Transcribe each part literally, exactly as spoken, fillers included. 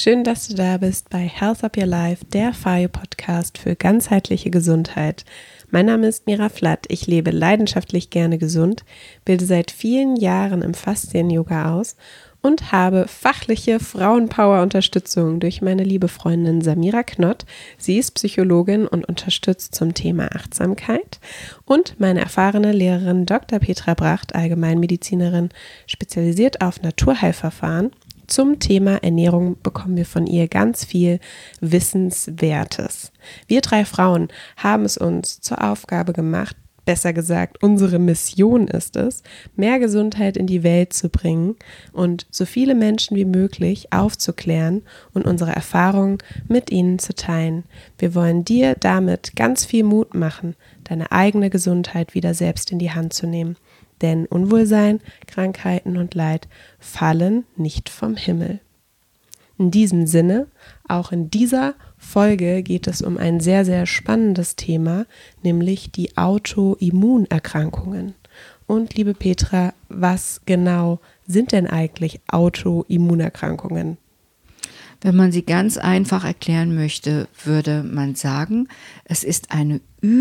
Schön, dass du da bist bei Health Up Your Life, der F A I O-Podcast für ganzheitliche Gesundheit. Mein Name ist Mira Flatt, ich lebe leidenschaftlich gerne gesund, bilde seit vielen Jahren im Faszien-Yoga aus und habe fachliche Frauenpower-Unterstützung durch meine liebe Freundin Samira Knott. Sie ist Psychologin und unterstützt zum Thema Achtsamkeit. Und meine erfahrene Lehrerin Doktor Petra Bracht, Allgemeinmedizinerin, spezialisiert auf Naturheilverfahren. Zum Thema Ernährung bekommen wir von ihr ganz viel Wissenswertes. Wir drei Frauen haben es uns zur Aufgabe gemacht, besser gesagt, unsere Mission ist es, mehr Gesundheit in die Welt zu bringen und so viele Menschen wie möglich aufzuklären und unsere Erfahrungen mit ihnen zu teilen. Wir wollen dir damit ganz viel Mut machen, deine eigene Gesundheit wieder selbst in die Hand zu nehmen. Denn Unwohlsein, Krankheiten und Leid fallen nicht vom Himmel. In diesem Sinne, auch in dieser Folge geht es um ein sehr, sehr spannendes Thema, nämlich die Autoimmunerkrankungen. Und liebe Petra, was genau sind denn eigentlich Autoimmunerkrankungen? Wenn man sie ganz einfach erklären möchte, würde man sagen, es ist eine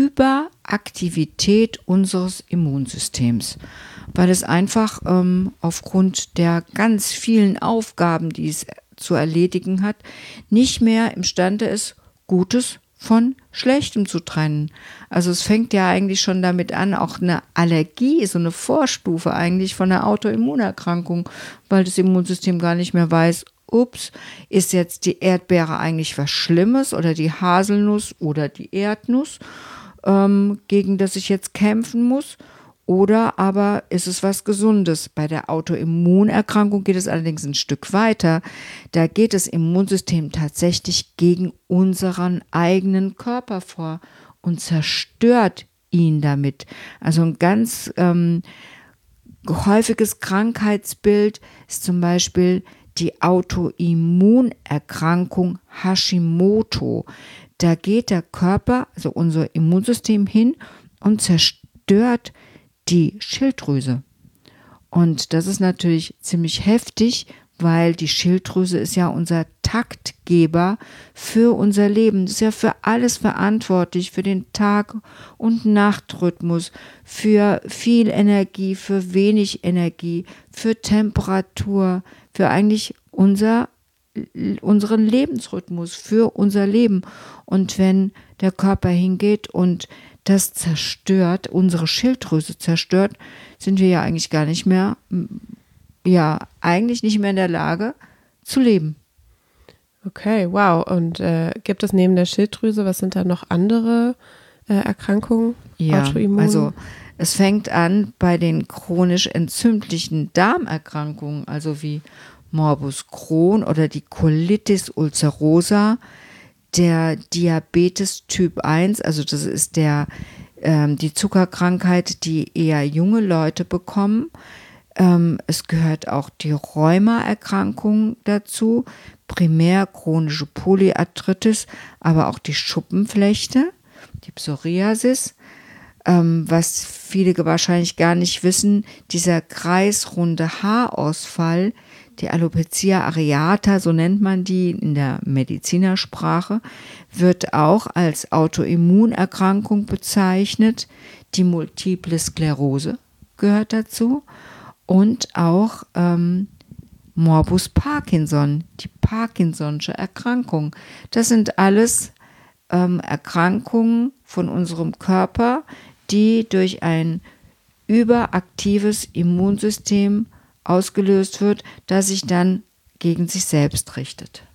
Überaktivität unseres Immunsystems, weil es einfach ähm, aufgrund der ganz vielen Aufgaben, die es zu erledigen hat, nicht mehr imstande ist, Gutes von Schlechtem zu trennen. Also es fängt ja eigentlich schon damit an, auch eine Allergie, so eine Vorstufe eigentlich von einer Autoimmunerkrankung, weil das Immunsystem gar nicht mehr weiß, ups, ist jetzt die Erdbeere eigentlich was Schlimmes oder die Haselnuss oder die Erdnuss, ähm, gegen das ich jetzt kämpfen muss, oder aber ist es was Gesundes? Bei der Autoimmunerkrankung geht es allerdings ein Stück weiter. Da geht das Immunsystem tatsächlich gegen unseren eigenen Körper vor und zerstört ihn damit. Also ein ganz ähm, häufiges Krankheitsbild ist zum Beispiel die Autoimmunerkrankung Hashimoto. Da geht der Körper, also unser Immunsystem hin und zerstört die Schilddrüse. Und das ist natürlich ziemlich heftig, weil die Schilddrüse ist ja unser Taktgeber für unser Leben. Das ist ja für alles verantwortlich, für den Tag- und Nachtrhythmus, für viel Energie, für wenig Energie, für Temperatur, für eigentlich unser, unseren Lebensrhythmus, für unser Leben. Und wenn der Körper hingeht und das zerstört, unsere Schilddrüse zerstört, sind wir ja eigentlich gar nicht mehr, ja, eigentlich nicht mehr in der Lage zu leben. Okay, wow. Und äh, gibt es neben der Schilddrüse, was sind da noch andere äh, Erkrankungen? Ja, Autoimmun? also es fängt an bei den chronisch entzündlichen Darmerkrankungen, also wie Morbus Crohn oder die Colitis ulcerosa, der Diabetes Typ eins, also das ist der, ähm, die Zuckerkrankheit, die eher junge Leute bekommen. Ähm, es gehört auch die Rheumaerkrankung dazu, primär chronische Polyarthritis, aber auch die Schuppenflechte, die Psoriasis. Ähm, was viele wahrscheinlich gar nicht wissen, dieser kreisrunde Haarausfall, die Alopecia areata, so nennt man die in der Medizinersprache, wird auch als Autoimmunerkrankung bezeichnet. Die Multiple Sklerose gehört dazu und auch ähm, Morbus Parkinson, die Parkinson'sche Erkrankung. Das sind alles ähm, Erkrankungen von unserem Körper, die durch ein überaktives Immunsystem ausgelöst wird, das sich dann gegen sich selbst richtet.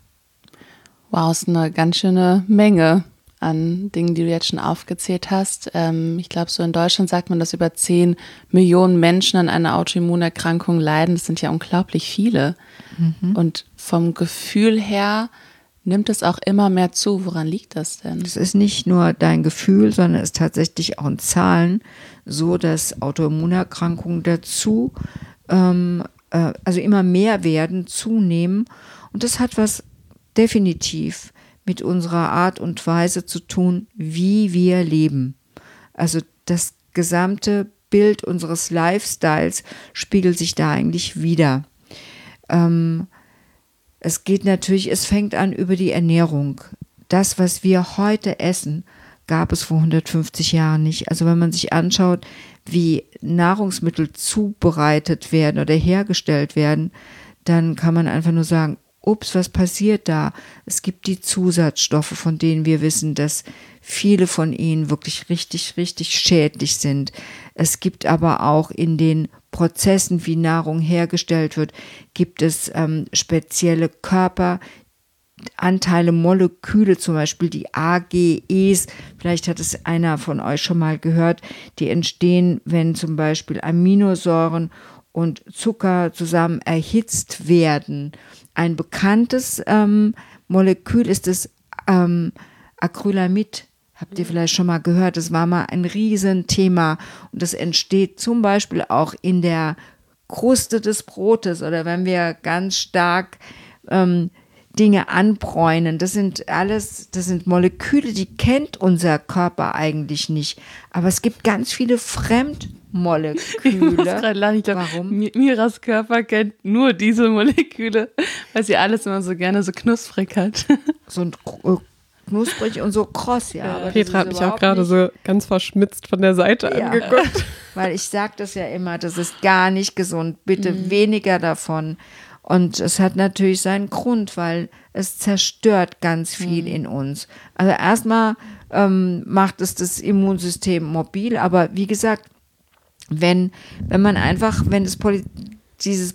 Wow, ist eine ganz schöne Menge an Dingen, die du jetzt schon aufgezählt hast. Ähm, ich glaube, so in Deutschland sagt man, dass über zehn Millionen Menschen an einer Autoimmunerkrankung leiden. Das sind ja unglaublich viele. Mhm. Und vom Gefühl her nimmt es auch immer mehr zu. Woran liegt das denn? Es ist nicht nur dein Gefühl, sondern es ist tatsächlich auch in Zahlen so, dass Autoimmunerkrankungen dazu ähm, äh, also immer mehr werden, zunehmen. Und das hat was definitiv mit unserer Art und Weise zu tun, wie wir leben. Also das gesamte Bild unseres Lifestyles spiegelt sich da eigentlich wider. Ähm, es geht natürlich, es fängt an über die Ernährung. Das, was wir heute essen, gab es vor hundertfünfzig Jahren nicht. Also wenn man sich anschaut, wie Nahrungsmittel zubereitet werden oder hergestellt werden, dann kann man einfach nur sagen, ups, was passiert da? Es gibt die Zusatzstoffe, von denen wir wissen, dass viele von ihnen wirklich richtig, richtig schädlich sind. Es gibt aber auch in den Prozessen, wie Nahrung hergestellt wird, gibt es ähm, spezielle Körperanteile, Moleküle, zum Beispiel die A G Es, vielleicht hat es einer von euch schon mal gehört, die entstehen, wenn zum Beispiel Aminosäuren und Zucker zusammen erhitzt werden. Ein bekanntes ähm, Molekül ist das ähm, Acrylamid. Habt ihr vielleicht schon mal gehört? Das war mal ein Riesenthema und das entsteht zum Beispiel auch in der Kruste des Brotes oder wenn wir ganz stark ähm, Dinge anbräunen. Das sind alles, das sind Moleküle, die kennt unser Körper eigentlich nicht. Aber es gibt ganz viele Fremdmoleküle. Ich muss gerade lachen. Ich glaub, Warum? Miras Körper kennt nur diese Moleküle, weil sie alles immer so gerne so knusprig hat. So ein knusprig und so kross, ja. Aber Petra hat mich auch gerade so ganz verschmitzt von der Seite ja. angeguckt. Weil ich sage das ja immer, das ist gar nicht gesund. Bitte mhm. weniger davon. Und es hat natürlich seinen Grund, weil es zerstört ganz viel mhm. in uns. Also erstmal ähm, macht es das Immunsystem mobil, aber wie gesagt, wenn, wenn man einfach, wenn das Poli- dieses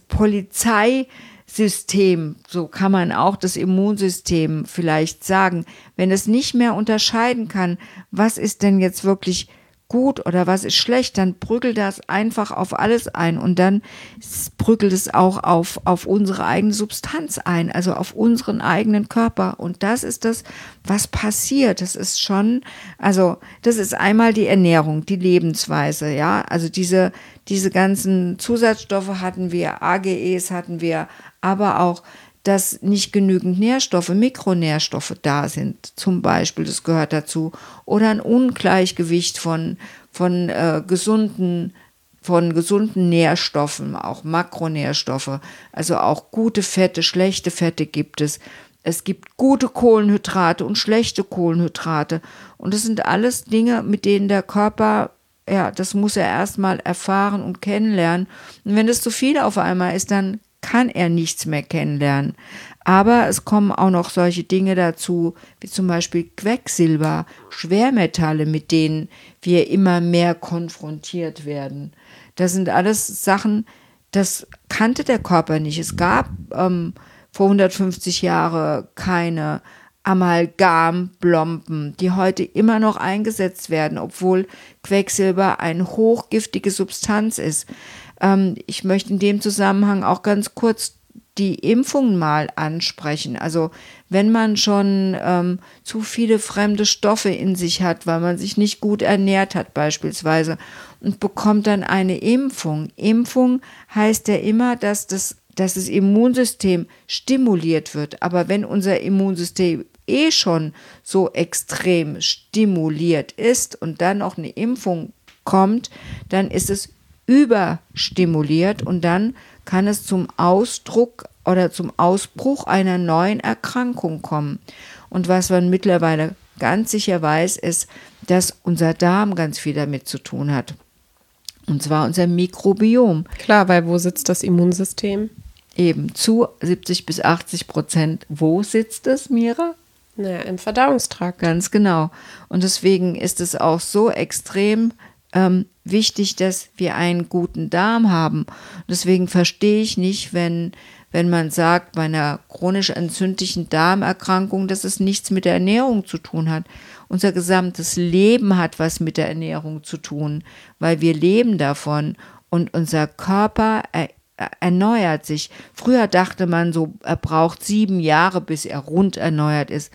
Polizeisystem, so kann man auch das Immunsystem vielleicht sagen, wenn es nicht mehr unterscheiden kann, was ist denn jetzt wirklich gut oder was ist schlecht, dann prügelt das einfach auf alles ein und dann prügelt es auch auf, auf unsere eigene Substanz ein, also auf unseren eigenen Körper. Und das ist das, was passiert. Das ist schon, also das ist einmal die Ernährung, die Lebensweise, ja, also diese, diese ganzen Zusatzstoffe hatten wir, A G Es hatten wir, aber auch dass nicht genügend Nährstoffe, Mikronährstoffe da sind, zum Beispiel, das gehört dazu, oder ein Ungleichgewicht von, von, äh, gesunden, von gesunden Nährstoffen, auch Makronährstoffe, also auch gute Fette, schlechte Fette gibt es. Es gibt gute Kohlenhydrate und schlechte Kohlenhydrate und das sind alles Dinge, mit denen der Körper, ja, das muss er erstmal erfahren und kennenlernen und wenn das zu viel auf einmal ist, dann kann er nichts mehr kennenlernen. Aber es kommen auch noch solche Dinge dazu, wie zum Beispiel Quecksilber, Schwermetalle, mit denen wir immer mehr konfrontiert werden. Das sind alles Sachen, das kannte der Körper nicht. Es gab ähm, vor hundertfünfzig Jahren keine Amalgamplomben, die heute immer noch eingesetzt werden, obwohl Quecksilber eine hochgiftige Substanz ist. Ich möchte in dem Zusammenhang auch ganz kurz die Impfung mal ansprechen. Also wenn man schon ähm, zu viele fremde Stoffe in sich hat, weil man sich nicht gut ernährt hat beispielsweise und bekommt dann eine Impfung. Impfung heißt ja immer, dass das, dass das Immunsystem stimuliert wird. Aber wenn unser Immunsystem eh schon so extrem stimuliert ist und dann noch eine Impfung kommt, dann ist es überstimuliert und dann kann es zum Ausdruck oder zum Ausbruch einer neuen Erkrankung kommen. Und was man mittlerweile ganz sicher weiß, ist, dass unser Darm ganz viel damit zu tun hat. Und zwar unser Mikrobiom. Klar, weil wo sitzt das Immunsystem? Eben zu siebzig bis achtzig Prozent. Wo sitzt es, Mira? Naja, im Verdauungstrakt. Ganz genau. Und deswegen ist es auch so extrem ähm, wichtig, dass wir einen guten Darm haben. Deswegen verstehe ich nicht, wenn, wenn man sagt, bei einer chronisch entzündlichen Darmerkrankung, dass es nichts mit der Ernährung zu tun hat. Unser gesamtes Leben hat was mit der Ernährung zu tun, weil wir leben davon und unser Körper er, er, erneuert sich. Früher dachte man so, er braucht sieben Jahre, bis er rund erneuert ist.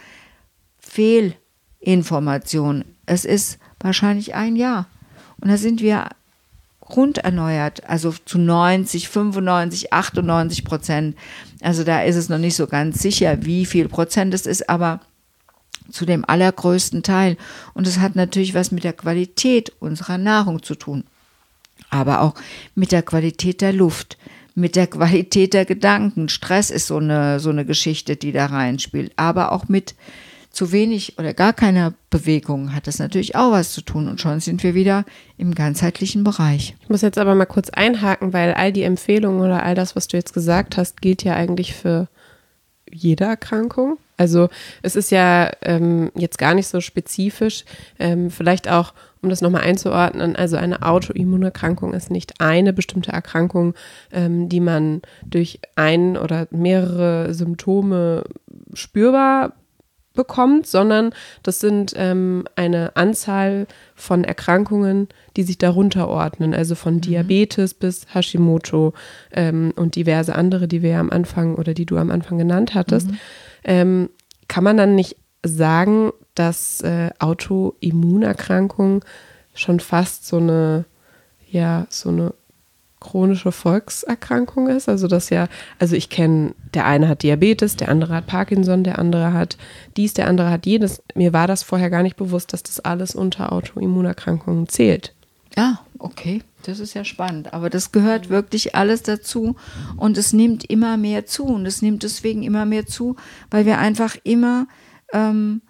Fehlinformation. Es ist wahrscheinlich ein Jahr. Und da sind wir rund erneuert, also zu neunzig, fünfundneunzig, achtundneunzig Prozent. Also da ist es noch nicht so ganz sicher, wie viel Prozent es ist, aber zu dem allergrößten Teil. Und es hat natürlich was mit der Qualität unserer Nahrung zu tun, aber auch mit der Qualität der Luft, mit der Qualität der Gedanken. Stress ist so eine, so eine Geschichte, die da reinspielt. Aber auch mit zu wenig oder gar keiner Bewegung hat das natürlich auch was zu tun. Und schon sind wir wieder im ganzheitlichen Bereich. Ich muss jetzt aber mal kurz einhaken, weil all die Empfehlungen oder all das, was du jetzt gesagt hast, gilt ja eigentlich für jede Erkrankung. Also es ist ja ähm, jetzt gar nicht so spezifisch, ähm, vielleicht auch, um das nochmal einzuordnen, also eine Autoimmunerkrankung ist nicht eine bestimmte Erkrankung, ähm, die man durch ein oder mehrere Symptome spürbar bekommt, sondern das sind ähm, eine Anzahl von Erkrankungen, die sich darunter ordnen, also von mhm. Diabetes bis Hashimoto ähm, und diverse andere, die wir ja am Anfang oder die du am Anfang genannt hattest. Mhm. Ähm, kann man dann nicht sagen, dass äh, Autoimmunerkrankung schon fast so eine, ja, so eine chronische Volkserkrankung ist? Also das ja, also ich kenne, der eine hat Diabetes, der andere hat Parkinson, der andere hat dies, der andere hat jenes. Mir war das vorher gar nicht bewusst, dass das alles unter Autoimmunerkrankungen zählt. Ja, okay, das ist ja spannend. Aber das gehört wirklich alles dazu und es nimmt immer mehr zu und es nimmt deswegen immer mehr zu, weil wir einfach immer ähm,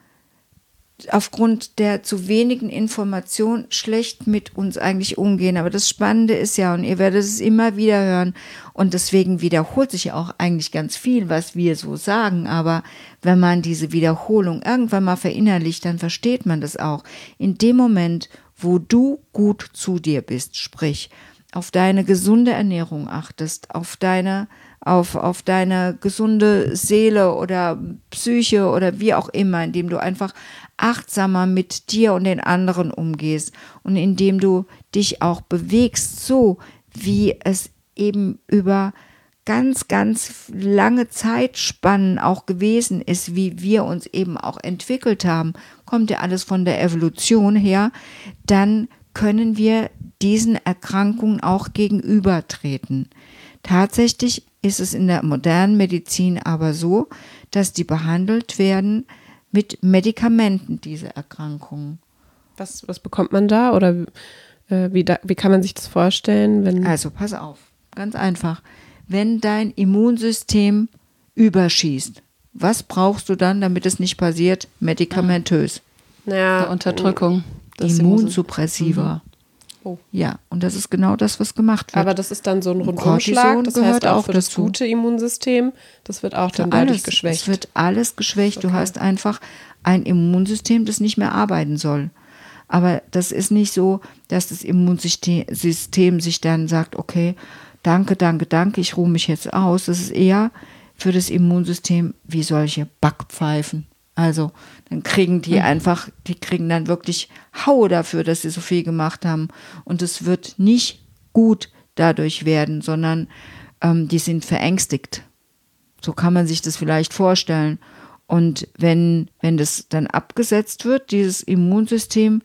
aufgrund der zu wenigen Informationen schlecht mit uns eigentlich umgehen. Aber das Spannende ist ja, und ihr werdet es immer wieder hören, und deswegen wiederholt sich ja auch eigentlich ganz viel, was wir so sagen. Aber wenn man diese Wiederholung irgendwann mal verinnerlicht, dann versteht man das auch. In dem Moment, wo du gut zu dir bist, sprich, auf deine gesunde Ernährung achtest, auf deine Auf, auf deine gesunde Seele oder Psyche oder wie auch immer, indem du einfach achtsamer mit dir und den anderen umgehst und indem du dich auch bewegst, so wie es eben über ganz, ganz lange Zeitspannen auch gewesen ist, wie wir uns eben auch entwickelt haben, kommt ja alles von der Evolution her, dann können wir diesen Erkrankungen auch gegenübertreten. Tatsächlich ist es in der modernen Medizin aber so, dass die behandelt werden mit Medikamenten, diese Erkrankungen. Was, was bekommt man da oder äh, wie, da, wie kann man sich das vorstellen? Wenn Also pass auf, ganz einfach. Wenn dein Immunsystem überschießt, was brauchst du dann, damit es nicht passiert? Medikamentös. Naja, der Unterdrückung. Immunsuppressiva. Mhm. Oh. Ja, und das ist genau das, was gemacht wird. Aber das ist dann so ein Und Rundumschlag, das gehört heißt auch auch für das dazu. gute Immunsystem, das wird auch dann Für dadurch alles. geschwächt. Es wird alles geschwächt. Okay. Du hast einfach ein Immunsystem, das nicht mehr arbeiten soll. Aber das ist nicht so, dass das Immunsystem System sich dann sagt, okay, danke, danke, danke, ich ruhe mich jetzt aus. Das ist eher für das Immunsystem wie solche Backpfeifen. Also dann kriegen die einfach, die kriegen dann wirklich Haue dafür, dass sie so viel gemacht haben. Und es wird nicht gut dadurch werden, sondern ähm, die sind verängstigt. So kann man sich das vielleicht vorstellen. Und wenn, wenn das dann abgesetzt wird, dieses Immunsystem,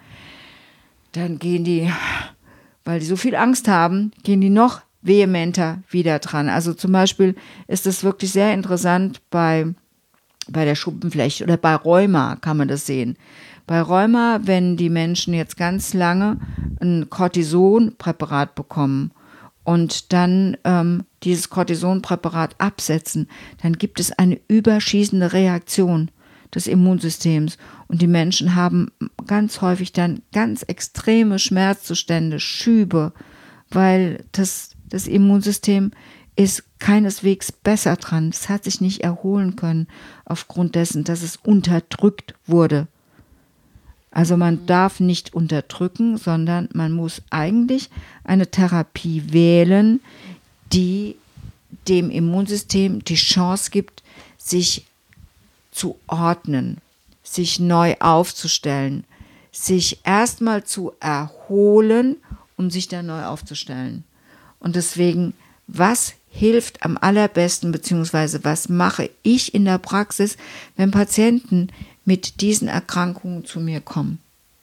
dann gehen die, weil die so viel Angst haben, gehen die noch vehementer wieder dran. Also zum Beispiel ist es wirklich sehr interessant bei bei der Schuppenflechte oder bei Rheuma kann man das sehen. Bei Rheuma, wenn die Menschen jetzt ganz lange ein Cortisonpräparat bekommen und dann ähm, dieses Cortisonpräparat absetzen, dann gibt es eine überschießende Reaktion des Immunsystems und die Menschen haben ganz häufig dann ganz extreme Schmerzzustände, Schübe, weil das, das Immunsystem ist keineswegs besser dran. Es hat sich nicht erholen können aufgrund dessen, dass es unterdrückt wurde. Also man darf nicht unterdrücken, sondern man muss eigentlich eine Therapie wählen, die dem Immunsystem die Chance gibt, sich zu ordnen, sich neu aufzustellen, sich erstmal zu erholen, um sich dann neu aufzustellen. Und deswegen, was hilft am allerbesten, beziehungsweise was mache ich in der Praxis, wenn Patienten mit diesen Erkrankungen zu mir kommen?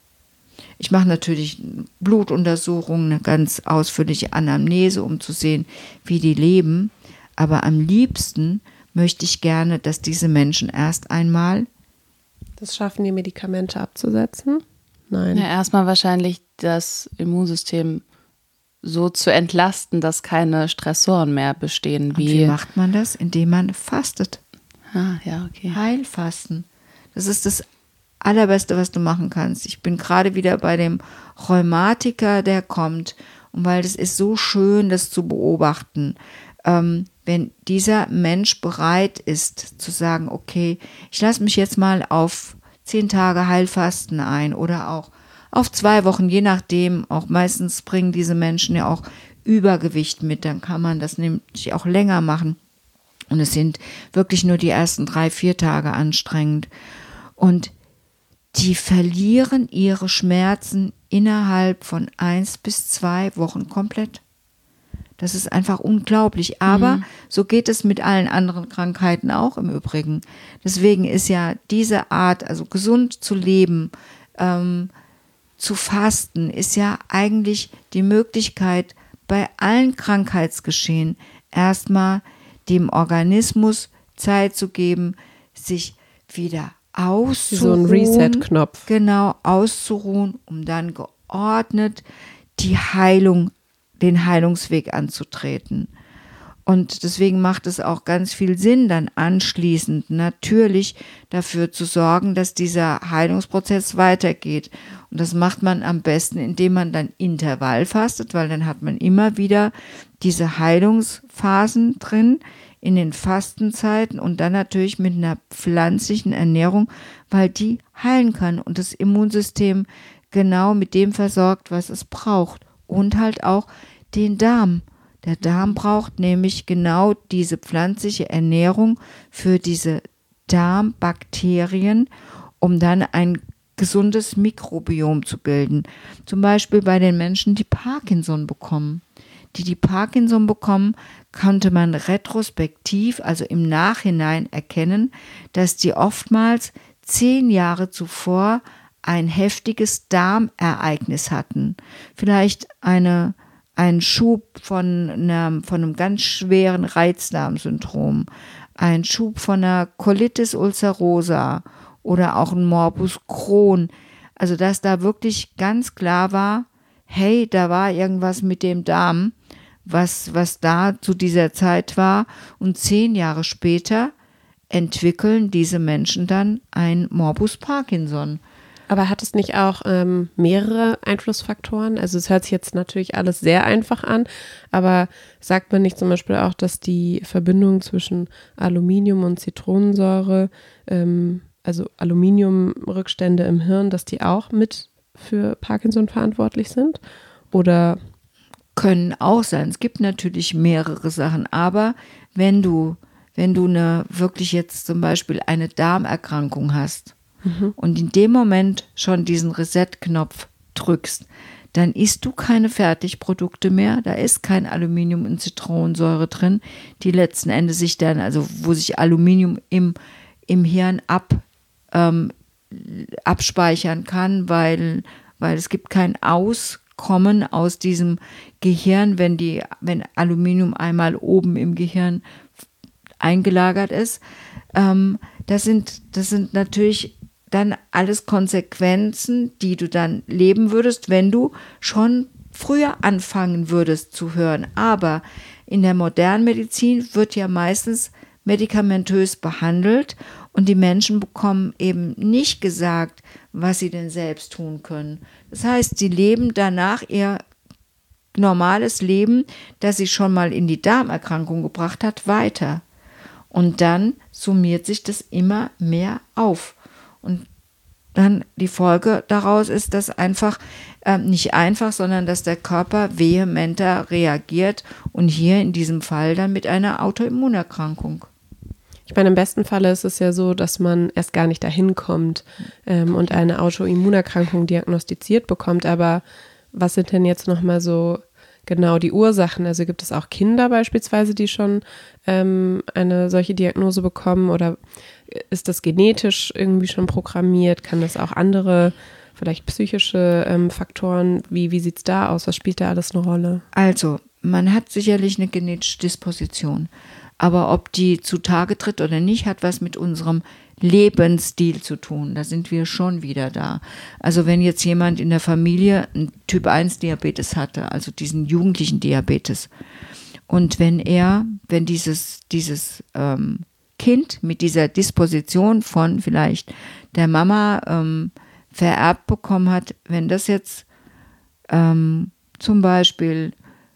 Ich mache natürlich Blutuntersuchungen, eine ganz ausführliche Anamnese, um zu sehen, wie die leben. Aber am liebsten möchte ich gerne, dass diese Menschen erst einmal das schaffen, die Medikamente abzusetzen? Nein. Ja, erstmal wahrscheinlich das Immunsystem so zu entlasten, dass keine Stressoren mehr bestehen. Wie, Und wie macht man das? Indem man fastet. Ah, ja, okay. Heilfasten. Das ist das Allerbeste, was du machen kannst. Ich bin gerade wieder bei dem Rheumatiker, der kommt. Und weil das ist so schön, das zu beobachten. Ähm, wenn dieser Mensch bereit ist, zu sagen, okay, ich lasse mich jetzt mal auf zehn Tage Heilfasten ein oder auch auf zwei Wochen, je nachdem. Auch meistens bringen diese Menschen ja auch Übergewicht mit. Dann kann man das nämlich auch länger machen. Und es sind wirklich nur die ersten drei, vier Tage anstrengend. Und die verlieren ihre Schmerzen innerhalb von eins bis zwei Wochen komplett. Das ist einfach unglaublich. Aber mhm. so geht es mit allen anderen Krankheiten auch im Übrigen. Deswegen ist ja diese Art, also gesund zu leben, ähm, zu fasten, ist ja eigentlich die Möglichkeit, bei allen Krankheitsgeschehen erstmal dem Organismus Zeit zu geben, sich wieder auszuruhen. So ein Reset-Knopf. Genau, auszuruhen, um dann geordnet die Heilung, den Heilungsweg anzutreten. Und deswegen macht es auch ganz viel Sinn, dann anschließend natürlich dafür zu sorgen, dass dieser Heilungsprozess weitergeht. Und das macht man am besten, indem man dann Intervall fastet, weil dann hat man immer wieder diese Heilungsphasen drin in den Fastenzeiten und dann natürlich mit einer pflanzlichen Ernährung, weil die heilen kann und das Immunsystem genau mit dem versorgt, was es braucht. Und halt auch den Darm. Der Darm braucht nämlich genau diese pflanzliche Ernährung für diese Darmbakterien, um dann ein gesundes Mikrobiom zu bilden. Zum Beispiel bei den Menschen, die Parkinson bekommen. Die, die Parkinson bekommen, konnte man retrospektiv, also im Nachhinein erkennen, dass die oftmals zehn Jahre zuvor ein heftiges Darmereignis hatten. Vielleicht eine, einen Schub von, einer, von einem ganz schweren Reizdarmsyndrom, ein Schub von einer Colitis ulcerosa oder auch ein Morbus Crohn. Also dass da wirklich ganz klar war, hey, da war irgendwas mit dem Darm, was, was da zu dieser Zeit war. Und zehn Jahre später entwickeln diese Menschen dann ein Morbus Parkinson. Aber hat es nicht auch ähm, mehrere Einflussfaktoren? Also es hört sich jetzt natürlich alles sehr einfach an, aber sagt man nicht zum Beispiel auch, dass die Verbindung zwischen Aluminium und Zitronensäure, ähm, also Aluminiumrückstände im Hirn, dass die auch mit für Parkinson verantwortlich sind? Oder können auch sein. Es gibt natürlich mehrere Sachen, aber wenn du, wenn du eine, wirklich jetzt zum Beispiel eine Darmerkrankung hast, mhm. und in dem Moment schon diesen Reset-Knopf drückst, dann isst du keine Fertigprodukte mehr, da ist kein Aluminium und Zitronensäure drin, die letzten Endes sich dann, also wo sich Aluminium im, im Hirn ab, ähm, abspeichern kann, weil, weil es gibt kein Auskommen aus diesem Gehirn, wenn, die, wenn Aluminium einmal oben im Gehirn eingelagert ist. Ähm, das sind, das sind natürlich dann alles Konsequenzen, die du dann leben würdest, wenn du schon früher anfangen würdest zu hören. Aber in der modernen Medizin wird ja meistens medikamentös behandelt und die Menschen bekommen eben nicht gesagt, was sie denn selbst tun können. Das heißt, sie leben danach ihr normales Leben, das sie schon mal in die Darmerkrankung gebracht hat, weiter. Und dann summiert sich das immer mehr auf. Und dann die Folge daraus ist, dass einfach, äh, nicht einfach, sondern dass der Körper vehementer reagiert und hier in diesem Fall dann mit einer Autoimmunerkrankung. Ich meine, im besten Falle ist es ja so, dass man erst gar nicht dahin kommt ähm, und eine Autoimmunerkrankung diagnostiziert bekommt. Aber was sind denn jetzt nochmal so genau die Ursachen? Also gibt es auch Kinder beispielsweise, die schon ähm, eine solche Diagnose bekommen, oder ist das genetisch irgendwie schon programmiert? Kann das auch andere, vielleicht psychische ähm, Faktoren, wie, wie sieht es da aus? Was spielt da alles eine Rolle? Also, man hat sicherlich eine genetische Disposition, aber ob die zutage tritt oder nicht, hat was mit unserem Lebensstil zu tun. Da sind wir schon wieder da. Also wenn jetzt jemand in der Familie einen Typ eins Diabetes hatte, also diesen jugendlichen Diabetes, und wenn er, wenn dieses, dieses ähm, Kind mit dieser Disposition von vielleicht der Mama ähm, vererbt bekommen hat, wenn das jetzt ähm, zum Beispiel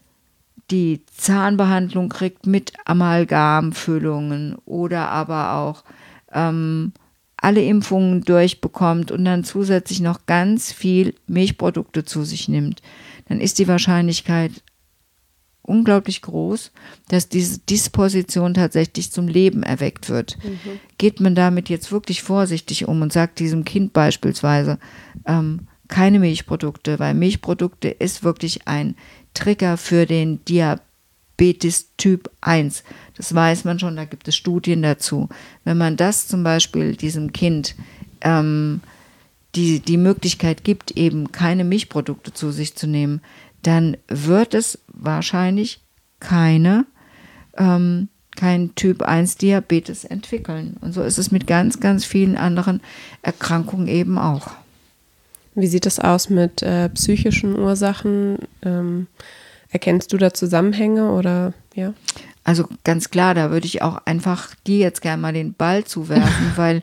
die Zahnbehandlung kriegt mit Amalgamfüllungen oder aber auch ähm, alle Impfungen durchbekommt und dann zusätzlich noch ganz viel Milchprodukte zu sich nimmt, dann ist die Wahrscheinlichkeit unglaublich groß, dass diese Disposition tatsächlich zum Leben erweckt wird. Mhm. Geht man damit jetzt wirklich vorsichtig um und sagt diesem Kind beispielsweise ähm, keine Milchprodukte, weil Milchprodukte ist wirklich ein Trigger für den Diabetes Typ eins. Das weiß man schon, da gibt es Studien dazu. Wenn man das zum Beispiel diesem Kind ähm, die, die Möglichkeit gibt, eben keine Milchprodukte zu sich zu nehmen, dann wird es wahrscheinlich keine, ähm, kein Typ eins Diabetes entwickeln. Und so ist es mit ganz, ganz vielen anderen Erkrankungen eben auch. Wie sieht es aus mit äh, psychischen Ursachen? Ähm, erkennst du da Zusammenhänge oder ja? Also ganz klar, da würde ich auch einfach dir jetzt gerne mal den Ball zuwerfen, weil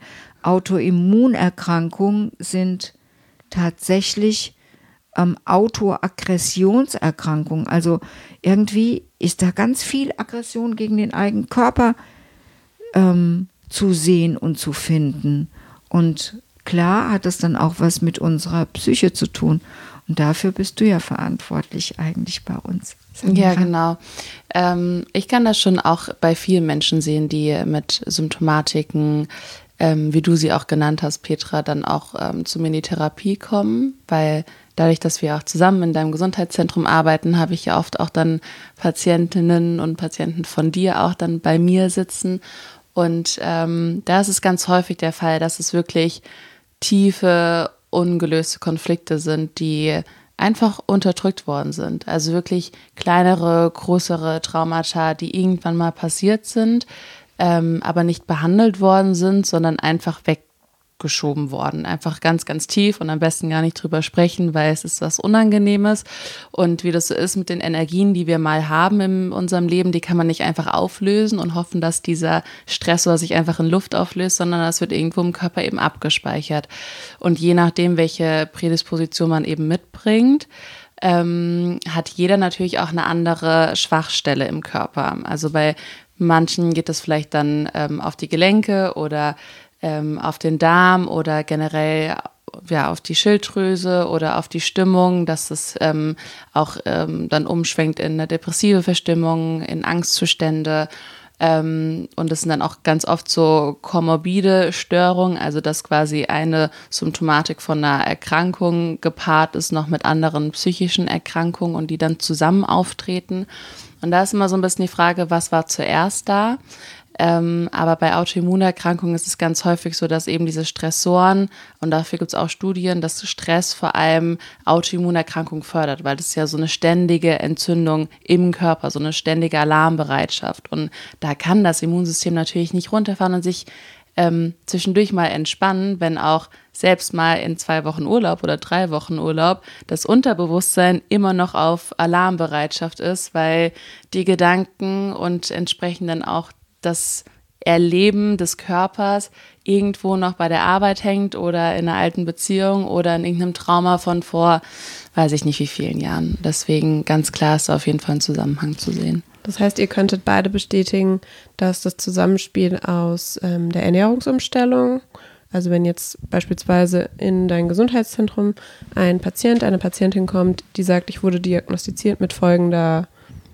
Autoimmunerkrankungen sind tatsächlich ähm, Autoaggressionserkrankungen. Also irgendwie ist da ganz viel Aggression gegen den eigenen Körper ähm, zu sehen und zu finden. Und klar hat es dann auch was mit unserer Psyche zu tun. Und dafür bist du ja verantwortlich eigentlich bei uns. Ja, genau. Ähm, ich kann das schon auch bei vielen Menschen sehen, die mit Symptomatiken, ähm, wie du sie auch genannt hast, Petra, dann auch ähm, zu mir in die Therapie kommen, weil dadurch, dass wir auch zusammen in deinem Gesundheitszentrum arbeiten, habe ich ja oft auch dann Patientinnen und Patienten von dir auch dann bei mir sitzen. Und ähm, da ist es ganz häufig der Fall, dass es wirklich tiefe, ungelöste Konflikte sind, die einfach unterdrückt worden sind. Also wirklich kleinere, größere Traumata, die irgendwann mal passiert sind, ähm, aber nicht behandelt worden sind, sondern einfach weggeschoben worden. Einfach ganz, ganz tief und am besten gar nicht drüber sprechen, weil es ist was Unangenehmes. Und wie das so ist mit den Energien, die wir mal haben in unserem Leben, die kann man nicht einfach auflösen und hoffen, dass dieser Stressor sich einfach in Luft auflöst, sondern das wird irgendwo im Körper eben abgespeichert. Und je nachdem, welche Prädisposition man eben mitbringt, ähm, hat jeder natürlich auch eine andere Schwachstelle im Körper. Also bei manchen geht es vielleicht dann ähm, auf die Gelenke oder ähm, auf den Darm oder generell ja, auf die Schilddrüse oder auf die Stimmung, dass es ähm, auch ähm, dann umschwenkt in eine depressive Verstimmung, in Angstzustände. Ähm, und das sind dann auch ganz oft so komorbide Störungen, also dass quasi eine Symptomatik von einer Erkrankung gepaart ist noch mit anderen psychischen Erkrankungen und die dann zusammen auftreten. Und da ist immer so ein bisschen die Frage, was war zuerst da? Ähm, aber bei Autoimmunerkrankungen ist es ganz häufig so, dass eben diese Stressoren, und dafür gibt es auch Studien, dass Stress vor allem Autoimmunerkrankungen fördert, weil das ist ja so eine ständige Entzündung im Körper, so eine ständige Alarmbereitschaft. Und da kann das Immunsystem natürlich nicht runterfahren und sich ähm, zwischendurch mal entspannen, wenn auch selbst mal in zwei Wochen Urlaub oder drei Wochen Urlaub das Unterbewusstsein immer noch auf Alarmbereitschaft ist, weil die Gedanken und entsprechend dann auch das Erleben des Körpers irgendwo noch bei der Arbeit hängt oder in einer alten Beziehung oder in irgendeinem Trauma von vor, weiß ich nicht wie vielen Jahren. Deswegen ganz klar ist da auf jeden Fall ein Zusammenhang zu sehen. Das heißt, ihr könntet beide bestätigen, dass das Zusammenspiel aus ähm, der Ernährungsumstellung, also wenn jetzt beispielsweise in dein Gesundheitszentrum ein Patient, eine Patientin kommt, die sagt, ich wurde diagnostiziert mit folgender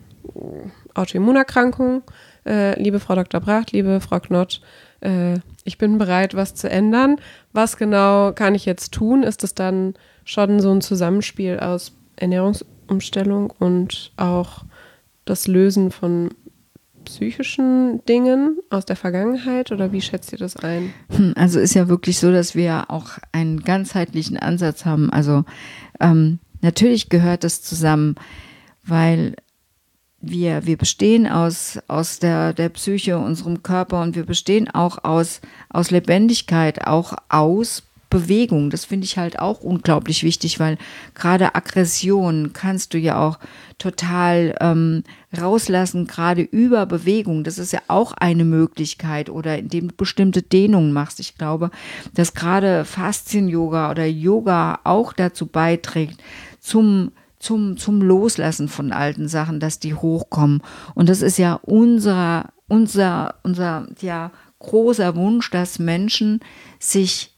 Autoimmunerkrankung, Äh, liebe Frau Doktor Bracht, liebe Frau Knott, äh, ich bin bereit, was zu ändern. Was genau kann ich jetzt tun? Ist es dann schon so ein Zusammenspiel aus Ernährungsumstellung und auch das Lösen von psychischen Dingen aus der Vergangenheit oder wie schätzt ihr das ein? Also ist ja wirklich so, dass wir auch einen ganzheitlichen Ansatz haben. Also ähm, natürlich gehört das zusammen, weil wir, wir bestehen aus, aus der, der Psyche, unserem Körper, und wir bestehen auch aus, aus Lebendigkeit, auch aus Bewegung. Das finde ich halt auch unglaublich wichtig, weil gerade Aggression kannst du ja auch total ähm, rauslassen, gerade über Bewegung. Das ist ja auch eine Möglichkeit, oder indem du bestimmte Dehnungen machst. Ich glaube, dass gerade Faszien-Yoga oder Yoga auch dazu beiträgt, zum Zum, zum Loslassen von alten Sachen, dass die hochkommen. Und das ist ja unser, unser, unser ja, großer Wunsch, dass Menschen sich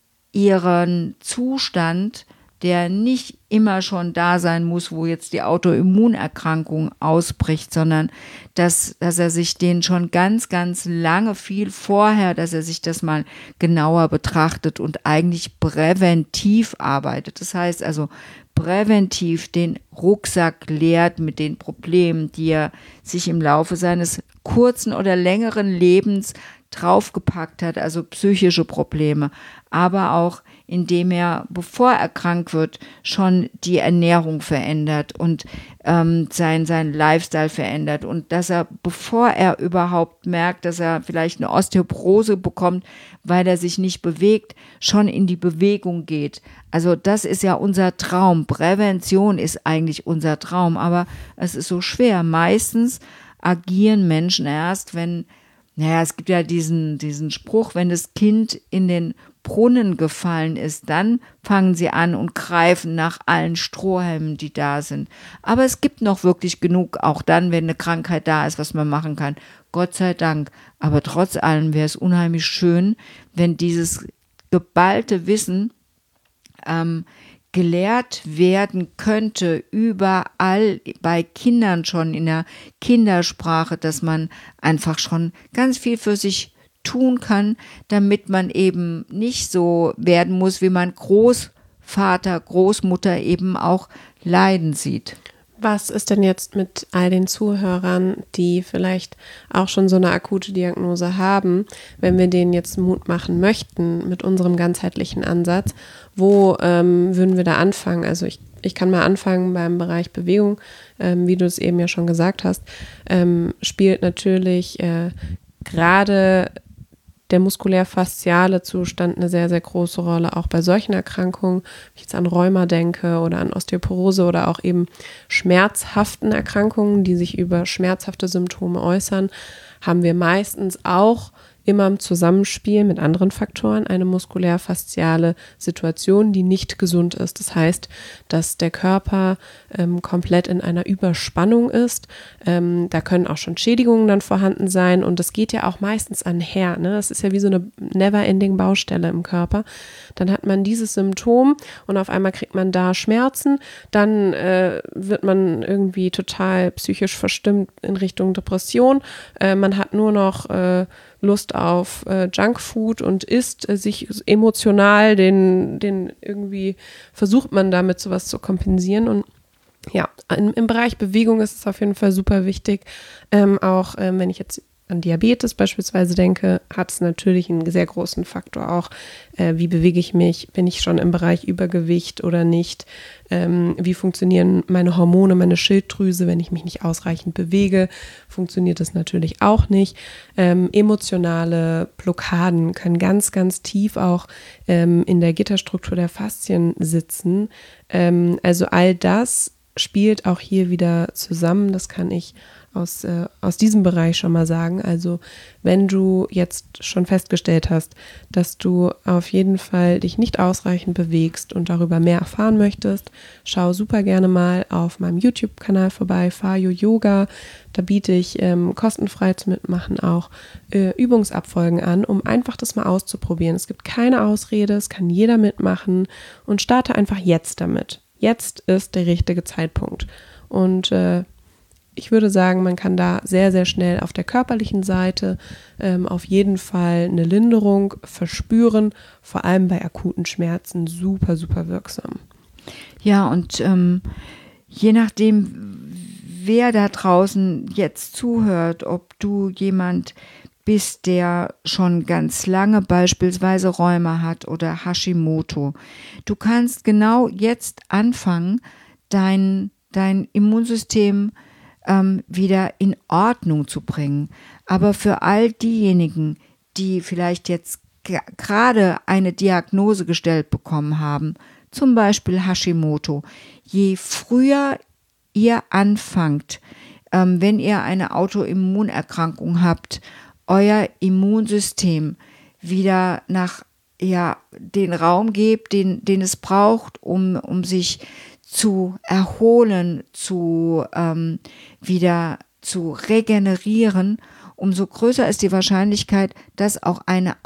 ihren Zustand, der nicht immer schon da sein muss, wo jetzt die Autoimmunerkrankung ausbricht, sondern dass, dass er sich den schon ganz, ganz lange, viel vorher, dass er sich das mal genauer betrachtet und eigentlich präventiv arbeitet. Das heißt also, präventiv den Rucksack leert mit den Problemen, die er sich im Laufe seines kurzen oder längeren Lebens draufgepackt hat, also psychische Probleme, aber auch indem er, bevor er krank wird, schon die Ernährung verändert und ähm, sein, sein Lifestyle verändert, und dass er, bevor er überhaupt merkt, dass er vielleicht eine Osteoporose bekommt, weil er sich nicht bewegt, schon in die Bewegung geht. Also das ist ja unser Traum. Prävention ist eigentlich unser Traum, aber es ist so schwer. Meistens agieren Menschen erst, wenn, naja, es gibt ja diesen, diesen Spruch, wenn das Kind in den Brunnen gefallen ist, dann fangen sie an und greifen nach allen Strohhalmen, die da sind. Aber es gibt noch wirklich genug, auch dann, wenn eine Krankheit da ist, was man machen kann. Gott sei Dank. Aber trotz allem wäre es unheimlich schön, wenn dieses geballte Wissen ähm, gelehrt werden könnte, überall bei Kindern schon in der Kindersprache, dass man einfach schon ganz viel für sich tun kann, damit man eben nicht so werden muss, wie man Großvater, Großmutter eben auch leiden sieht. Was ist denn jetzt mit all den Zuhörern, die vielleicht auch schon so eine akute Diagnose haben, wenn wir denen jetzt Mut machen möchten mit unserem ganzheitlichen Ansatz? Wo ähm, würden wir da anfangen? Also ich, ich kann mal anfangen beim Bereich Bewegung, ähm, wie du es eben ja schon gesagt hast, ähm, spielt natürlich äh, gerade der muskulär-fasziale Zustand eine sehr, sehr große Rolle, auch bei solchen Erkrankungen, wenn ich jetzt an Rheuma denke oder an Osteoporose oder auch eben schmerzhaften Erkrankungen, die sich über schmerzhafte Symptome äußern, haben wir meistens auch immer im Zusammenspiel mit anderen Faktoren eine muskulär-fasziale Situation, die nicht gesund ist. Das heißt, dass der Körper ähm, komplett in einer Überspannung ist. Ähm, da können auch schon Schädigungen dann vorhanden sein, und das geht ja auch meistens einher. Ne? Das ist ja wie so eine never-ending Baustelle im Körper. Dann hat man dieses Symptom und auf einmal kriegt man da Schmerzen. Dann äh, wird man irgendwie total psychisch verstimmt in Richtung Depression. Äh, man hat nur noch äh, Lust auf äh, Junkfood und isst äh, sich emotional, den, den irgendwie versucht man damit sowas zu kompensieren. Und ja, im, im Bereich Bewegung ist es auf jeden Fall super wichtig. Ähm, auch ähm, wenn ich jetzt an Diabetes beispielsweise denke, hat es natürlich einen sehr großen Faktor auch, äh, wie bewege ich mich, bin ich schon im Bereich Übergewicht oder nicht, ähm, wie funktionieren meine Hormone, meine Schilddrüse, wenn ich mich nicht ausreichend bewege, funktioniert das natürlich auch nicht. Ähm, emotionale Blockaden können ganz, ganz tief auch ähm, in der Gitterstruktur der Faszien sitzen. Ähm, also all das spielt auch hier wieder zusammen, das kann ich aus, äh, aus diesem Bereich schon mal sagen. Also wenn du jetzt schon festgestellt hast, dass du auf jeden Fall dich nicht ausreichend bewegst und darüber mehr erfahren möchtest, schau super gerne mal auf meinem YouTube-Kanal vorbei, Fayo Yoga. Da biete ich ähm, kostenfrei zum Mitmachen auch äh, Übungsabfolgen an, um einfach das mal auszuprobieren. Es gibt keine Ausrede, es kann jeder mitmachen, und starte einfach jetzt damit. Jetzt ist der richtige Zeitpunkt. Und äh, ich würde sagen, man kann da sehr, sehr schnell auf der körperlichen Seite ähm, auf jeden Fall eine Linderung verspüren, vor allem bei akuten Schmerzen super, super wirksam. Ja, und ähm, je nachdem, wer da draußen jetzt zuhört, ob du jemand bist, der schon ganz lange beispielsweise Rheuma hat oder Hashimoto, du kannst genau jetzt anfangen, dein, dein Immunsystem ähm, wieder in Ordnung zu bringen. Aber für all diejenigen, die vielleicht jetzt g- gerade eine Diagnose gestellt bekommen haben, zum Beispiel Hashimoto, je früher ihr anfangt, ähm, wenn ihr eine Autoimmunerkrankung habt, euer Immunsystem wieder nach ja, den Raum gebt, den, den es braucht, um, um sich zu erholen, zu ähm, wieder zu regenerieren, umso größer ist die Wahrscheinlichkeit, dass auch eine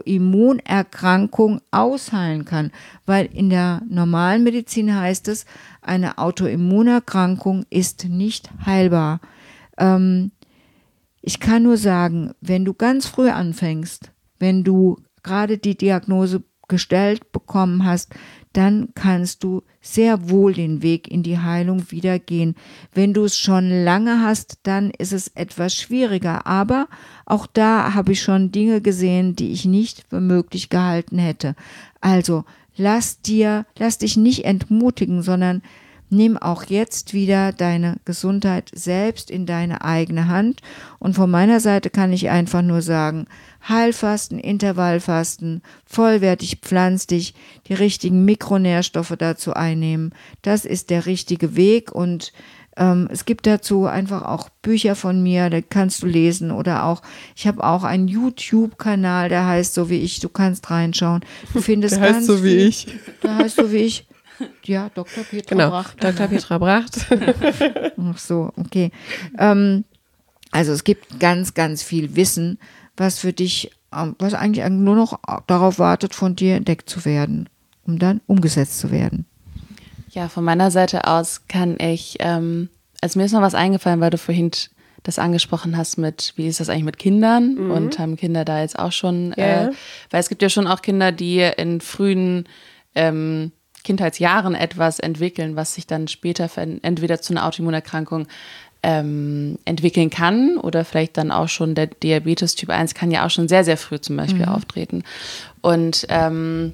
Autoimmunerkrankung ausheilen kann. Weil in der normalen Medizin heißt es, eine Autoimmunerkrankung ist nicht heilbar. Ähm, ich kann nur sagen, wenn du ganz früh anfängst, wenn du gerade die Diagnose gestellt bekommen hast, dann kannst du sehr wohl den Weg in die Heilung wieder gehen. Wenn du es schon lange hast, dann ist es etwas schwieriger. Aber auch da habe ich schon Dinge gesehen, die ich nicht für möglich gehalten hätte. Also lass dir, lass dich nicht entmutigen, sondern nimm auch jetzt wieder deine Gesundheit selbst in deine eigene Hand. Und von meiner Seite kann ich einfach nur sagen, Heilfasten, Intervallfasten, vollwertig pflanzlich, die richtigen Mikronährstoffe dazu einnehmen. Das ist der richtige Weg und ähm, es gibt dazu einfach auch Bücher von mir, da kannst du lesen oder auch, ich habe auch einen YouTube-Kanal, der heißt so wie ich, du kannst reinschauen. Du findest der heißt ganz so wie viel, ich. Der heißt so wie ich. Ja, Doktor Petra genau, Bracht. Doktor Petra Bracht. Ach so, okay. Ähm, also es gibt ganz, ganz viel Wissen, was für dich, was eigentlich nur noch darauf wartet, von dir entdeckt zu werden, um dann umgesetzt zu werden. Ja, von meiner Seite aus kann ich, ähm, also mir ist noch was eingefallen, weil du vorhin das angesprochen hast mit, wie ist das eigentlich mit Kindern mhm. und haben Kinder da jetzt auch schon, yeah. äh, weil es gibt ja schon auch Kinder, die in frühen ähm, Kindheitsjahren etwas entwickeln, was sich dann später entweder zu einer Autoimmunerkrankung ähm, entwickeln kann oder vielleicht dann auch schon der Diabetes Typ eins kann ja auch schon sehr, sehr früh zum Beispiel mhm. auftreten. Und ähm,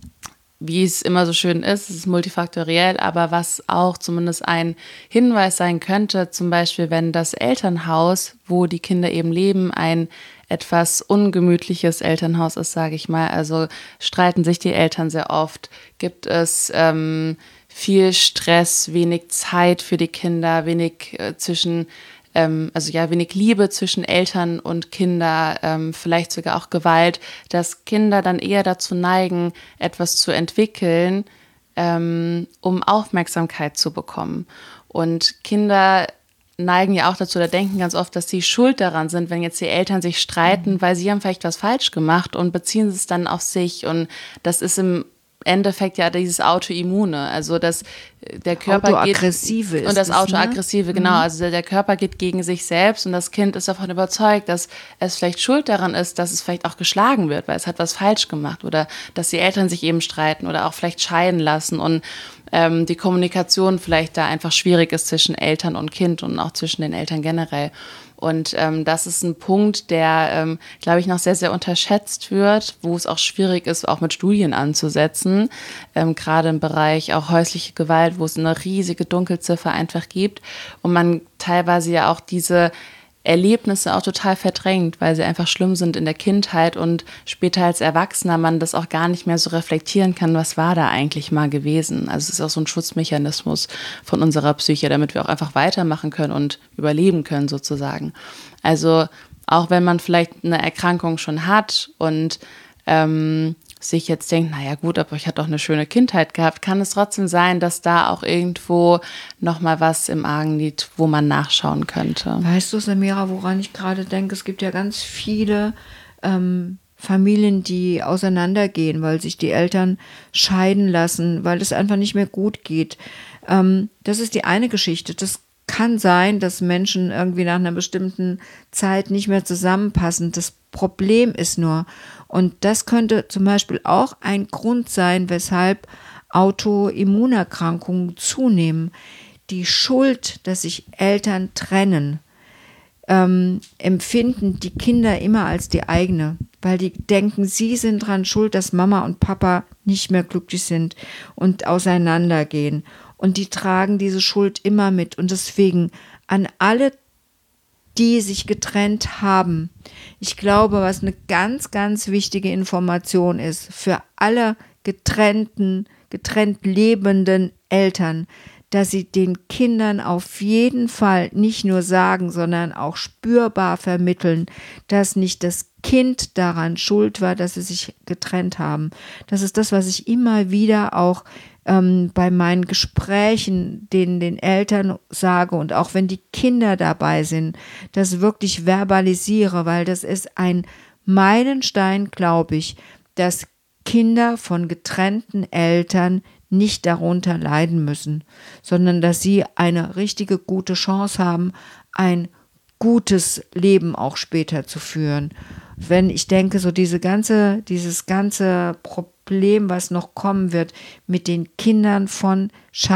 wie es immer so schön ist, es ist multifaktoriell, aber was auch zumindest ein Hinweis sein könnte, zum Beispiel, wenn das Elternhaus, wo die Kinder eben leben, ein etwas ungemütliches Elternhaus ist, sage ich mal, also streiten sich die Eltern sehr oft, gibt es ähm, viel Stress, wenig Zeit für die Kinder, wenig äh, zwischen Ähm, also ja, wenig Liebe zwischen Eltern und Kinder, ähm, vielleicht sogar auch Gewalt, dass Kinder dann eher dazu neigen, etwas zu entwickeln, ähm, um Aufmerksamkeit zu bekommen. Und Kinder neigen ja auch dazu oder denken ganz oft, dass sie schuld daran sind, wenn jetzt die Eltern sich streiten, weil sie haben vielleicht was falsch gemacht und beziehen es dann auf sich. Und das ist im Endeffekt ja dieses Autoimmune, also dass der Körper Autoaggressive geht und das Autoaggressive, ne? Genau, mhm. also der Körper geht gegen sich selbst und das Kind ist davon überzeugt, dass es vielleicht schuld daran ist, dass es vielleicht auch geschlagen wird, weil es hat was falsch gemacht oder dass die Eltern sich eben streiten oder auch vielleicht scheiden lassen und ähm, die Kommunikation vielleicht da einfach schwierig ist zwischen Eltern und Kind und auch zwischen den Eltern generell. Und ähm, das ist ein Punkt, der, ähm, glaube ich, noch sehr, sehr unterschätzt wird, wo es auch schwierig ist, auch mit Studien anzusetzen, ähm, gerade im Bereich auch häusliche Gewalt, wo es eine riesige Dunkelziffer einfach gibt und man teilweise ja auch diese Erlebnisse auch total verdrängt, weil sie einfach schlimm sind in der Kindheit und später als Erwachsener man das auch gar nicht mehr so reflektieren kann, was war da eigentlich mal gewesen. Also es ist auch so ein Schutzmechanismus von unserer Psyche, damit wir auch einfach weitermachen können und überleben können sozusagen. Also auch wenn man vielleicht eine Erkrankung schon hat und ähm, sich jetzt denkt, naja gut, aber ich hatte doch eine schöne Kindheit gehabt, kann es trotzdem sein, dass da auch irgendwo nochmal was im Argen liegt, wo man nachschauen könnte. Weißt du, Samira, woran ich gerade denke, es gibt ja ganz viele ähm, Familien, die auseinandergehen, weil sich die Eltern scheiden lassen, weil es einfach nicht mehr gut geht. Ähm, das ist die eine Geschichte. Das kann sein, dass Menschen irgendwie nach einer bestimmten Zeit nicht mehr zusammenpassen. Das Problem ist nur, und das könnte zum Beispiel auch ein Grund sein, weshalb Autoimmunerkrankungen zunehmen. Die Schuld, dass sich Eltern trennen, ähm, empfinden die Kinder immer als die eigene, weil die denken, sie sind dran schuld, dass Mama und Papa nicht mehr glücklich sind und auseinandergehen. und die tragen diese Schuld immer mit. Und deswegen an alle, die sich getrennt haben, ich glaube, was eine ganz, ganz wichtige Information ist für alle getrennten, getrennt lebenden Eltern, dass sie den Kindern auf jeden Fall nicht nur sagen, sondern auch spürbar vermitteln, dass nicht das Kind daran schuld war, dass sie sich getrennt haben. Das ist das, was ich immer wieder auch ähm, bei meinen Gesprächen den, den Eltern sage und auch wenn die Kinder dabei sind, das wirklich verbalisiere, weil das ist ein Meilenstein, glaube ich, dass Kinder von getrennten Eltern nicht darunter leiden müssen, sondern dass sie eine richtige gute Chance haben, ein gutes Leben auch später zu führen. Wenn ich denke, so diese ganze, dieses ganze Problem, was noch kommen wird mit den Kindern von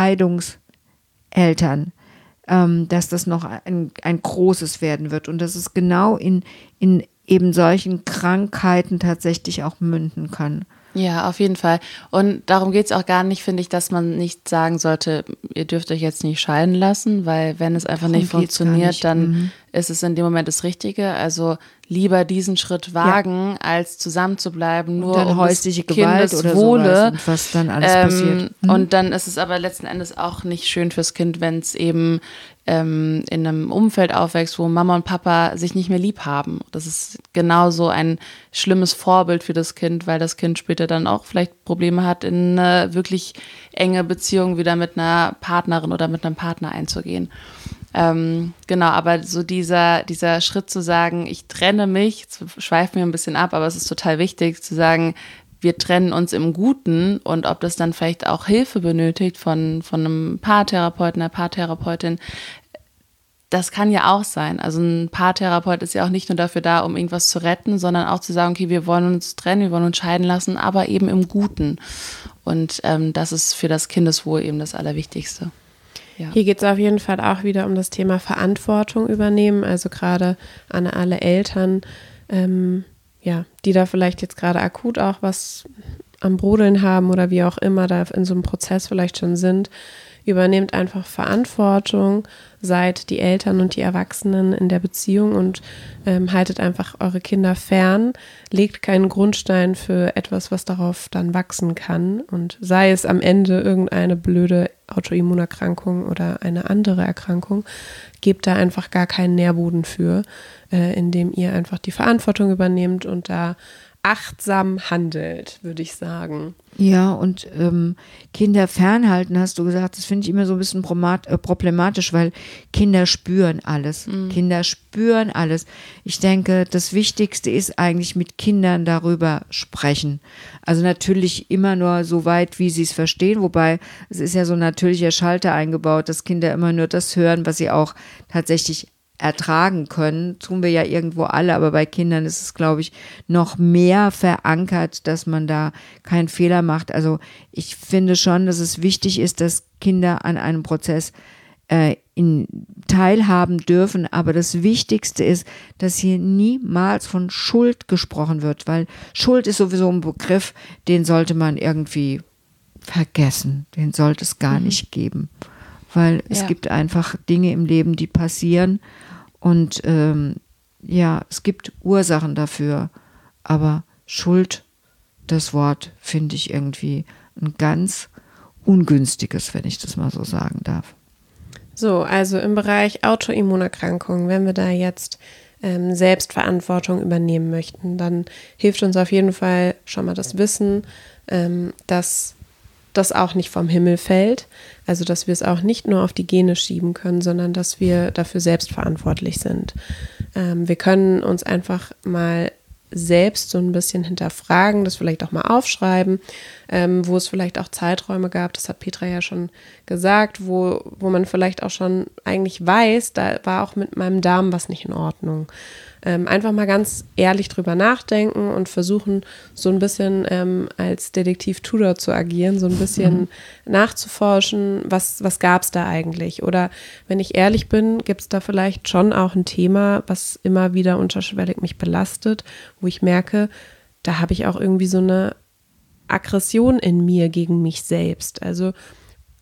Scheidungseltern, ähm, dass das noch ein, ein großes werden wird und dass es genau in, in eben solchen Krankheiten tatsächlich auch münden kann. Ja, auf jeden Fall. Und darum geht es auch gar nicht, finde ich, dass man nicht sagen sollte, ihr dürft euch jetzt nicht scheiden lassen, weil wenn es einfach Darum nicht funktioniert, nicht. dann Mhm. ist es in dem Moment das Richtige. Also lieber diesen Schritt wagen, ja. als zusammen zu bleiben, nur dann um häusliche des Gewalt Kindes oder Wohle. sowas und was dann alles ähm, passiert. Mhm. Und dann ist es aber letzten Endes auch nicht schön fürs Kind, wenn es eben ähm, in einem Umfeld aufwächst, wo Mama und Papa sich nicht mehr lieb haben. Das ist genauso ein schlimmes Vorbild für das Kind, weil das Kind später dann auch vielleicht Probleme hat, in eine wirklich enge Beziehung wieder mit einer Partnerin oder mit einem Partner einzugehen. Ähm, genau, aber so dieser, dieser Schritt zu sagen, ich trenne mich, jetzt schweifen wir ein bisschen ab, aber es ist total wichtig zu sagen, wir trennen uns im Guten und ob das dann vielleicht auch Hilfe benötigt von, von einem Paartherapeuten, einer Paartherapeutin, das kann ja auch sein. Also ein Paartherapeut ist ja auch nicht nur dafür da, um irgendwas zu retten, sondern auch zu sagen, okay, wir wollen uns trennen, wir wollen uns scheiden lassen, aber eben im Guten. Und ähm, das ist für das Kindeswohl eben das Allerwichtigste. Ja. Hier geht es auf jeden Fall auch wieder um das Thema Verantwortung übernehmen, also gerade an alle Eltern, ähm, ja, die da vielleicht jetzt gerade akut auch was am Brodeln haben oder wie auch immer da in so einem Prozess vielleicht schon sind. Übernehmt einfach Verantwortung, seid die Eltern und die Erwachsenen in der Beziehung und ähm, haltet einfach eure Kinder fern, legt keinen Grundstein für etwas, was darauf dann wachsen kann und sei es am Ende irgendeine blöde Autoimmunerkrankung oder eine andere Erkrankung, gebt da einfach gar keinen Nährboden für, äh, indem ihr einfach die Verantwortung übernehmt und da achtsam handelt, würde ich sagen. Ja, und ähm, Kinder fernhalten, hast du gesagt, das finde ich immer so ein bisschen problematisch, weil Kinder spüren alles. Mhm. Kinder spüren alles. Ich denke, das Wichtigste ist eigentlich mit Kindern darüber sprechen. Also natürlich immer nur so weit, wie sie es verstehen, wobei es ist ja so ein natürlicher Schalter eingebaut, dass Kinder immer nur das hören, was sie auch tatsächlich ertragen können, tun wir ja irgendwo alle, aber bei Kindern ist es, glaube ich, noch mehr verankert, dass man da keinen Fehler macht. Also ich finde schon, dass es wichtig ist, dass Kinder an einem Prozess äh, in, teilhaben dürfen, aber das Wichtigste ist, dass hier niemals von Schuld gesprochen wird, weil Schuld ist sowieso ein Begriff, den sollte man irgendwie vergessen, den sollte es gar mhm. nicht geben, weil es ja. gibt einfach Dinge im Leben, die passieren. Und ähm, ja, es gibt Ursachen dafür, aber Schuld, das Wort, finde ich irgendwie ein ganz ungünstiges, wenn ich das mal so sagen darf. So, also im Bereich Autoimmunerkrankungen, wenn wir da jetzt ähm, Selbstverantwortung übernehmen möchten, dann hilft uns auf jeden Fall schon mal das Wissen, ähm, dass das auch nicht vom Himmel fällt, also dass wir es auch nicht nur auf die Gene schieben können, sondern dass wir dafür selbst verantwortlich sind. Ähm, wir können uns einfach mal selbst so ein bisschen hinterfragen, das vielleicht auch mal aufschreiben, ähm, wo es vielleicht auch Zeiträume gab, das hat Petra ja schon gesagt, wo, wo man vielleicht auch schon eigentlich weiß, da war auch mit meinem Darm was nicht in Ordnung. Ähm, einfach mal ganz ehrlich drüber nachdenken und versuchen, so ein bisschen ähm, als Detektiv Tudor zu agieren, so ein bisschen mhm. nachzuforschen, was, was gab es da eigentlich? Oder wenn ich ehrlich bin, gibt es da vielleicht schon auch ein Thema, was immer wieder unterschwellig mich belastet, wo ich merke, da habe ich auch irgendwie so eine Aggression in mir gegen mich selbst. Also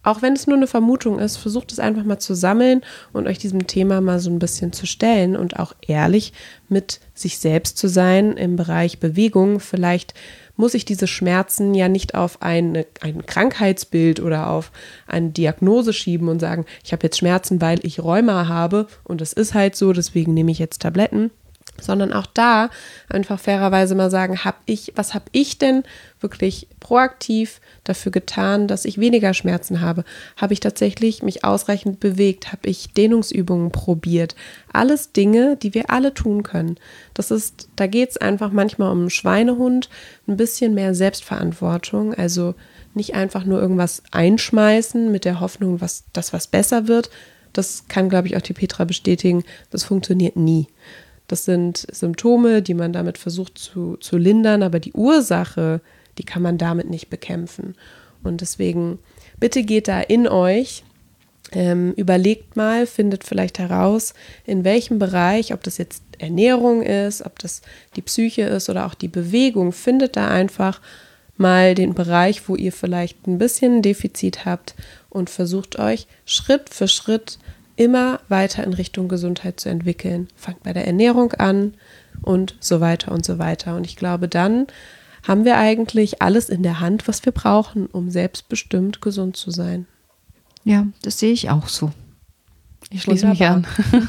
auch wenn es nur eine Vermutung ist, versucht es einfach mal zu sammeln und euch diesem Thema mal so ein bisschen zu stellen und auch ehrlich mit sich selbst zu sein im Bereich Bewegung. Vielleicht muss ich diese Schmerzen ja nicht auf eine, ein Krankheitsbild oder auf eine Diagnose schieben und sagen, ich habe jetzt Schmerzen, weil ich Rheuma habe und es ist halt so, deswegen nehme ich jetzt Tabletten. Sondern auch da einfach fairerweise mal sagen, hab ich, was habe ich denn wirklich proaktiv dafür getan, dass ich weniger Schmerzen habe? Habe ich tatsächlich mich ausreichend bewegt? Habe ich Dehnungsübungen probiert? Alles Dinge, die wir alle tun können. Das ist, da geht es einfach manchmal um einen Schweinehund, ein bisschen mehr Selbstverantwortung, also nicht einfach nur irgendwas einschmeißen mit der Hoffnung, was, dass was besser wird. Das kann, glaube ich, auch die Petra bestätigen. Das funktioniert nie. Das sind Symptome, die man damit versucht zu, zu lindern, aber die Ursache, die kann man damit nicht bekämpfen. Und deswegen, bitte geht da in euch, ähm, überlegt mal, findet vielleicht heraus, in welchem Bereich, ob das jetzt Ernährung ist, ob das die Psyche ist oder auch die Bewegung, findet da einfach mal den Bereich, wo ihr vielleicht ein bisschen ein Defizit habt und versucht euch Schritt für Schritt immer weiter in Richtung Gesundheit zu entwickeln. Fangt bei der Ernährung an und so weiter und so weiter. Und ich glaube, dann haben wir eigentlich alles in der Hand, was wir brauchen, um selbstbestimmt gesund zu sein. Ja, das sehe ich auch so. Ich schließe mich an.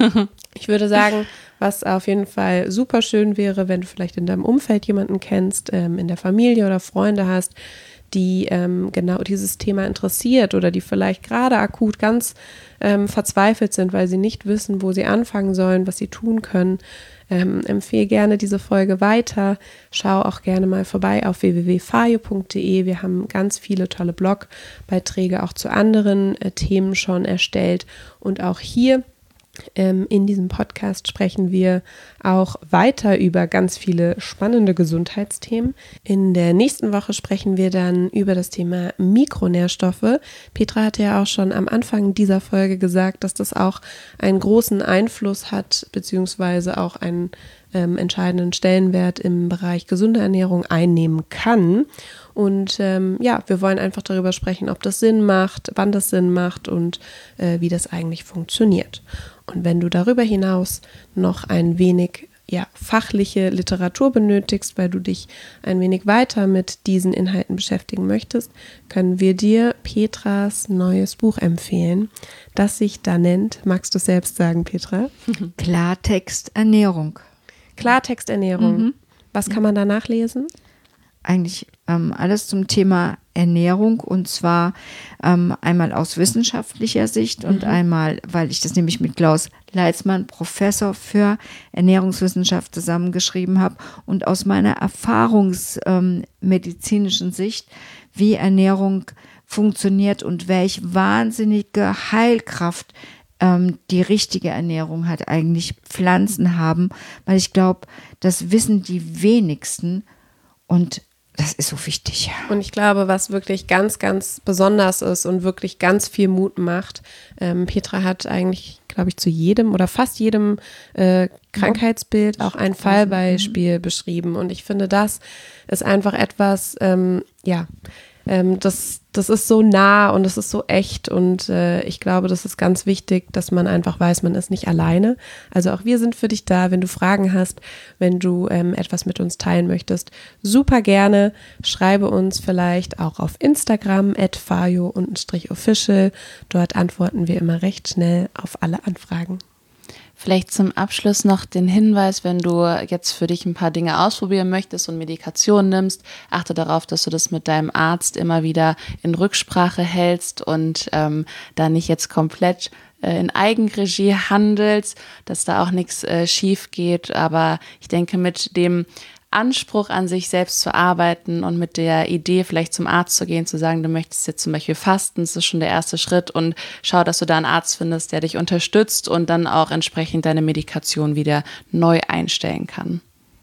Ich würde sagen, was auf jeden Fall super schön wäre, wenn du vielleicht in deinem Umfeld jemanden kennst, ähm, in der Familie oder Freunde hast, die ähm, genau dieses Thema interessiert oder die vielleicht gerade akut ganz ähm, verzweifelt sind, weil sie nicht wissen, wo sie anfangen sollen, was sie tun können. Ähm, empfehle gerne diese Folge weiter. Schau auch gerne mal vorbei auf w w w punkt fayo punkt d e. Wir haben ganz viele tolle Blogbeiträge auch zu anderen äh, Themen schon erstellt. Und auch hier Ähm, in diesem Podcast sprechen wir auch weiter über ganz viele spannende Gesundheitsthemen. In der nächsten Woche sprechen wir dann über das Thema Mikronährstoffe. Petra hatte ja auch schon am Anfang dieser Folge gesagt, dass das auch einen großen Einfluss hat, beziehungsweise auch einen ähm, entscheidenden Stellenwert im Bereich gesunde Ernährung einnehmen kann. Und ähm, ja, wir wollen einfach darüber sprechen, ob das Sinn macht, wann das Sinn macht und äh, wie das eigentlich funktioniert. Und wenn du darüber hinaus noch ein wenig ja, fachliche Literatur benötigst, weil du dich ein wenig weiter mit diesen Inhalten beschäftigen möchtest, können wir dir Petras neues Buch empfehlen, das sich da nennt, magst du es selbst sagen, Petra? Klartext Ernährung. Klartext Ernährung. Mhm. Was kann man da nachlesen? Eigentlich ähm, alles zum Thema Ernährung und zwar ähm, einmal aus wissenschaftlicher Sicht und mhm. einmal, weil ich das nämlich mit Klaus Leitzmann, Professor für Ernährungswissenschaft, zusammengeschrieben habe und aus meiner erfahrungsmedizinischen ähm, Sicht, wie Ernährung funktioniert und welche wahnsinnige Heilkraft ähm, die richtige Ernährung hat, eigentlich Pflanzen haben, weil ich glaube, das wissen die wenigsten und das ist so wichtig. Und ich glaube, was wirklich ganz, ganz besonders ist und wirklich ganz viel Mut macht, ähm, Petra hat eigentlich, glaube ich, zu jedem oder fast jedem äh, Krankheitsbild auch ein Fallbeispiel mhm. beschrieben. Und ich finde, das ist einfach etwas, ähm, ja, ähm, das, das ist so nah und es ist so echt und äh, ich glaube, das ist ganz wichtig, dass man einfach weiß, man ist nicht alleine. Also auch wir sind für dich da, wenn du Fragen hast, wenn du ähm, etwas mit uns teilen möchtest, super gerne, schreibe uns vielleicht auch auf Instagram at fayo official, dort antworten wir immer recht schnell auf alle Anfragen. Vielleicht zum Abschluss noch den Hinweis, wenn du jetzt für dich ein paar Dinge ausprobieren möchtest und Medikation nimmst, achte darauf, dass du das mit deinem Arzt immer wieder in Rücksprache hältst und ähm, da nicht jetzt komplett äh, in Eigenregie handelst, dass da auch nichts äh, schief geht. Aber ich denke, mit dem Anspruch an sich selbst zu arbeiten und mit der Idee vielleicht zum Arzt zu gehen, zu sagen, du möchtest jetzt zum Beispiel fasten, das ist schon der erste Schritt und schau, dass du da einen Arzt findest, der dich unterstützt und dann auch entsprechend deine Medikation wieder neu einstellen kann.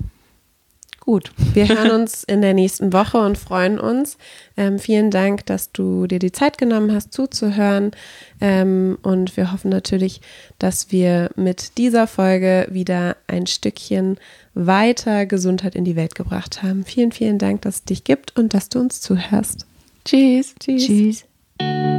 Gut, wir hören uns in der nächsten Woche und freuen uns. Ähm, vielen Dank, dass du dir die Zeit genommen hast, zuzuhören. Ähm, und wir hoffen natürlich, dass wir mit dieser Folge wieder ein Stückchen weiter Gesundheit in die Welt gebracht haben. Vielen, vielen Dank, dass es dich gibt und dass du uns zuhörst. Tschüss. Tschüss. Tschüss.